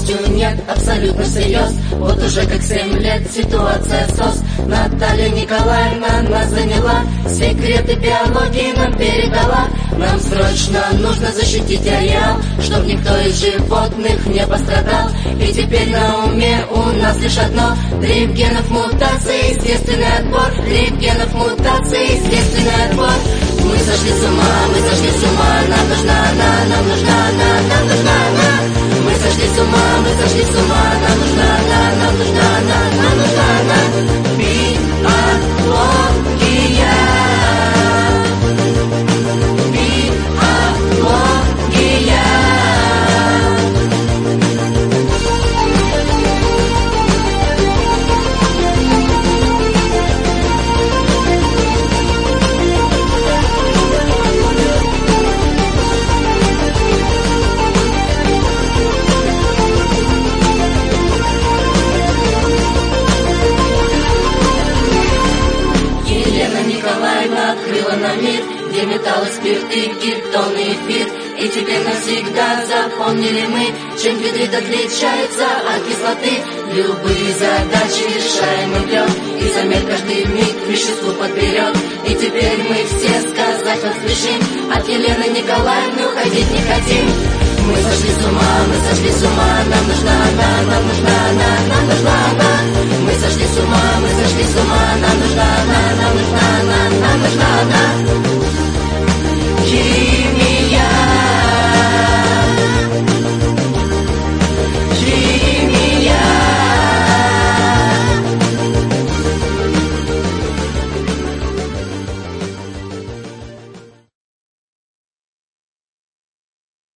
счастью нет абсолютно всерьез. Вот уже как 7 лет ситуация СОС. Наталья Николаевна нас заняла, секреты биологии нам передала. Нам срочно нужно защитить ареал, чтоб никто из животных не пострадал. И теперь на уме у нас лишь одно: дрейф генов, мутации, естественный отбор. Дрейф генов, мутации, естественный отбор. Мы сошли с ума, нам нужна она, нам нужна она, нам нужна она. Мы сошли с ума, нам нужна она, нам нужна она, нам нужна она. Биология. Открыла нам мир, где металлы, спирты, кетон и эфир. И теперь навсегда запомнили мы, чем гидрид отличается от кислоты. Любые задачи решаем мы влет, и замер каждый миг веществу подберет. И теперь мы все сказать вам спешим: от Елены Николаевны уходить не хотим. Мы сошли с ума, нам нужна она, нам нужна она, нам нужна она. Мы сошли с ума,